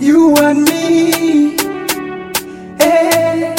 You and me, hey.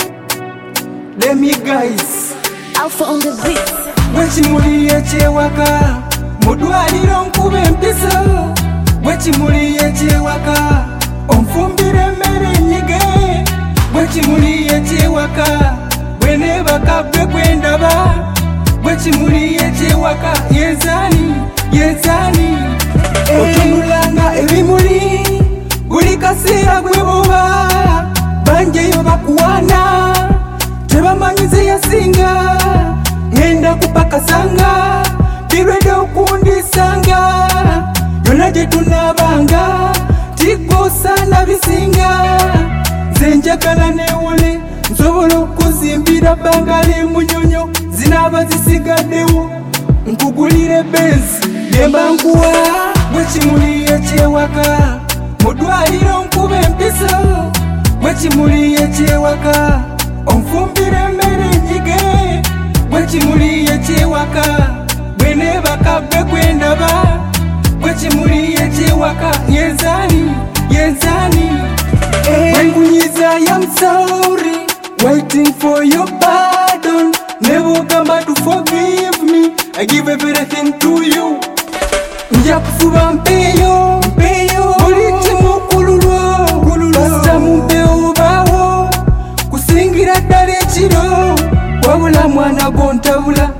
Let me guys Alpha on the beat. Wechimuli echewaka mudwaliro nkube empisa. Wechimuli echewaka onfumbire mmere nyige. Wechimuli echewaka bwene bakabwe kwendaba. Wechimuli echewaka yezani yezani. Otunulanga ebimuli buli kaseera gwe buba. Banjeyo bakuwana tebamanyize yasinga. Ngenda kupakasanga birwede okundisanga. Yona gye tunabanga tikosana bisinga. Nze njagala newole nsobola okuzimbira bangali munyonyo. Zinaba zisigaddewo nkugulire Benz nemba nkuwa. Wechimuli echewaka mudwaliro nkube empisa. Wechimuli echewaka onfumbire mmere nyige. Wechimuli echewaka bwene bakabwe kwendaba. Wechimuli echewaka yezani yezani. Wengunyiza I'm sorry, waiting for your pardon. Never come back to forgive me. I give everything to you. Nja kufuba mpeyo mpeyo buliti mukululwo basta mumpeyo bawo kusingira ddala ekiro. Wabula mwana gontabula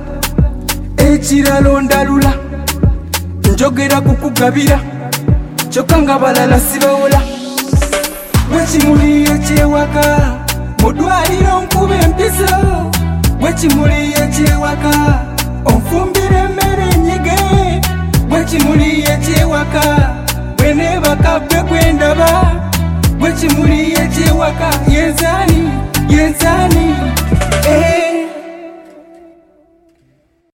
ekiralo ndalula. Njogera kukugabira kyokka nga balala sibawola. Wechimuli echewaka mudwaliro nkube empisa. Wechimuli echewaka onfumbire mmere nyige. Wechimuli echewaka bwene bakabwe kwendaba. Wechimuli echewaka yezani yezani.